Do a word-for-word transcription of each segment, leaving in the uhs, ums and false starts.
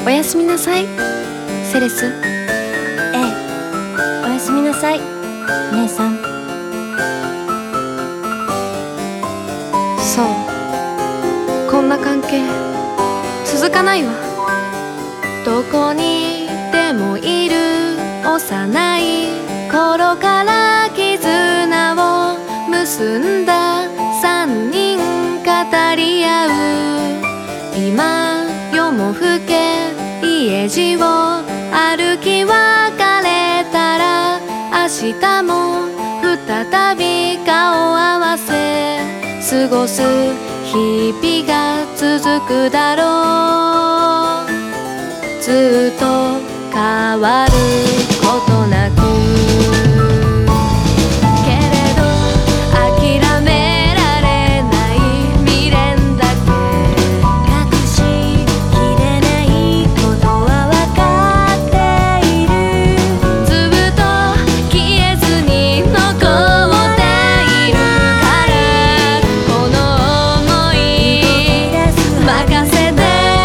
おやすみなさいセレス。 ええ、おやすみなさい姉さん。 そう、こんな関係続かないわ。どこにでもいる幼い頃から絆を結んだ三人語り合う。今夜も更け家路を歩き別れたら明日も再び顔合わせ過ごす日々が続くだろう。ずっと変わることなくけれど諦められない未練だけ隠しきれないことは分かっている。 ずっと消えずに残っているからこの想い任せて。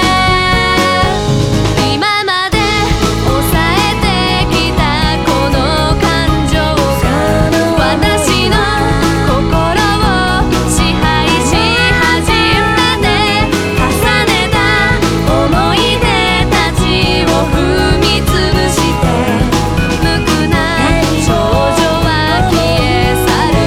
今まで抑えてきたこの感情が私の心を支配し始めて重ねた思い出たちを踏みつぶして無垢な少女は消え去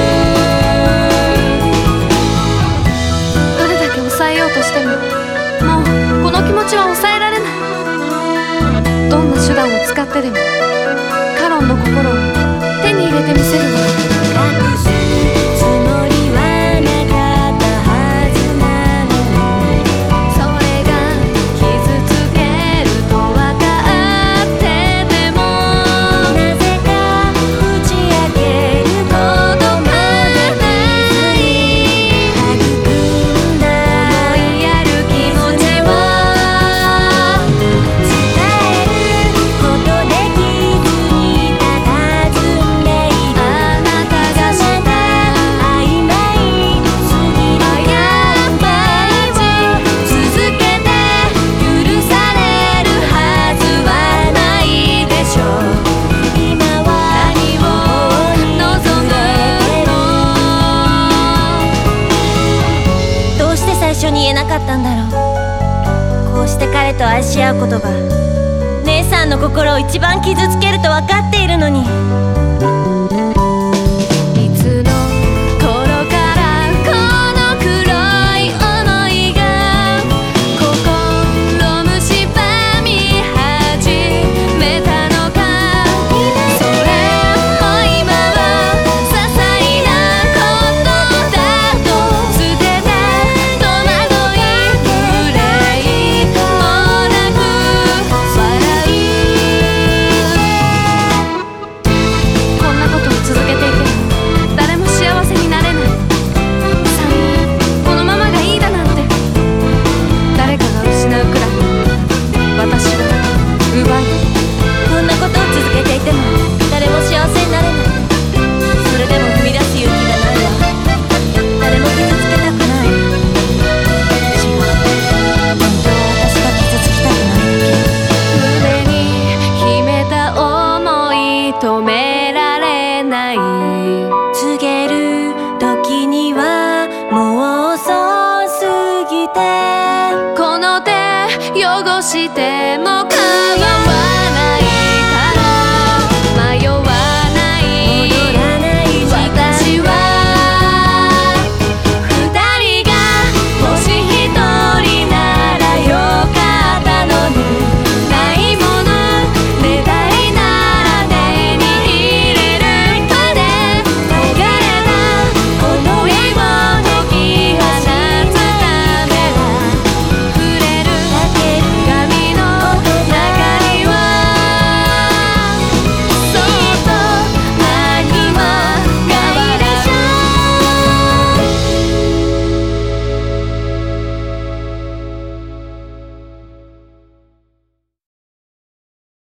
る。どれだけ抑えようとしてももうこの気持ちは抑えられない。どんな手段を使ってでもカロンの心を手に入れてみせるわ。 隠すつもりはなかったはずなのにそれが傷つけると分かっててもなぜか打ち明けることまない育んだ思いやる気持ちを伝えることできずに佇んでいる。 あなたがした曖昧すぎる過ち続けて許されるはずはないでしょう。 今は何を望むの。 どうして最初に言えなかったんだろう。こうして彼と愛し合うことが姉さんの心を一番傷つけると分かっているのに。 いつの頃からこの黒い想いが心蝕み始めたのか。それも今は些細なことだと捨てた戸惑い憂いもなく笑う。こんなことを続けていても誰も幸せになれない。三人このままがいいだなんて誰かが失うくらい私は奪う。 こんなことを続けていても誰も幸せになれない。それでも踏み出す勇気がないわ。誰も傷つけたくない。違う、本当は私が傷つきたくないだけ。 胸に秘めた想い止められない。 告げる時にはもう遅すぎて。 この手汚しても構わない。